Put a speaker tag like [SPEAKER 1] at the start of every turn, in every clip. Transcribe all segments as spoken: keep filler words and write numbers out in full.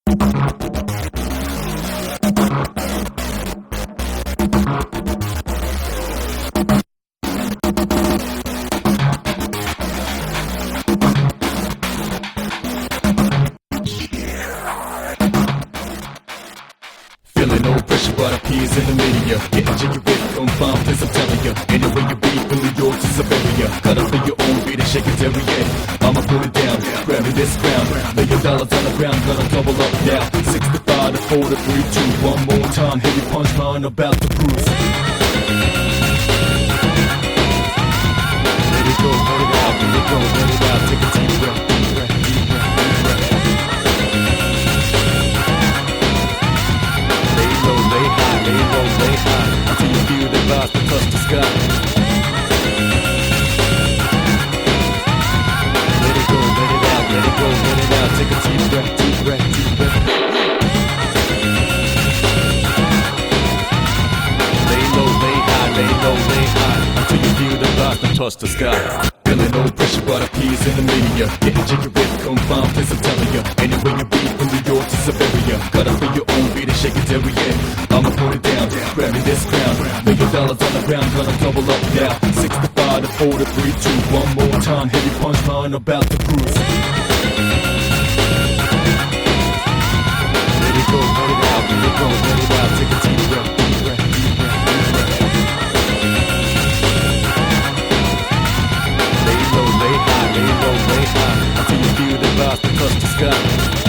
[SPEAKER 1] Feeling no pressure, but appears in the media. Getting jiggy with on bomb, this I'm telling ya. Anyway you be, in New York to Siberia. Cut up in your own beat and shake it every day. I'ma put it down, grabbing this crown. Million dollars on the ground, gonna double up now. sixty-five to four to three, two, one more time. Heavy punchline about to bruise. Let it go, let it out, let it go, let it out. Take a deep breath, deep breath, deep breath, deep breath. Lay low, lay high, lay low, lay high, until you feel the vibes that touch the sky. Let it go, let it out, let it go, let it out. Take a deep breath, deep breath, deep breath. Lay low, lay high, lay low, lay high, until you feel the vibes that touch the sky. Feeling no pressure, but appears in the media. Getting jiggy with on bomb, this I'm telling ya. Anyway you be, from New York to Siberia. Cut up in your own beat and shake it every day. I'ma put it down, grabbing this crown. Million dollars on the ground, gonna double up now. sixty-five to four to three, two, one more time. Heavy punchline about to cruise. Let it go, let it out, let it go, let it out. Take a deep breath, deep breath, deep breath, deep breath. Lay low, lay high, lay low, lay high, until you feel the vibes that touch the sky.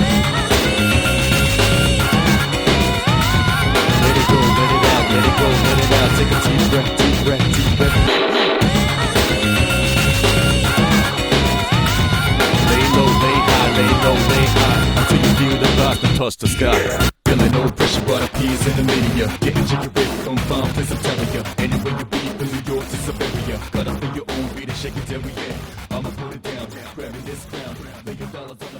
[SPEAKER 1] Let it go, let it out, let it go, let it out. Take a deep breath, deep breath, deep breath. Lay low, lay high, lay low, lay high, until you feel the vibes that touch the sky. Feeling no pressure, but appears in the media. Getting jiggy with on bomb, this I'm telling ya. Anyway you be, from New York to Siberia. Cut up in your own beat and shake it every day. I'ma put it down, grabbing this crown. Million dollars on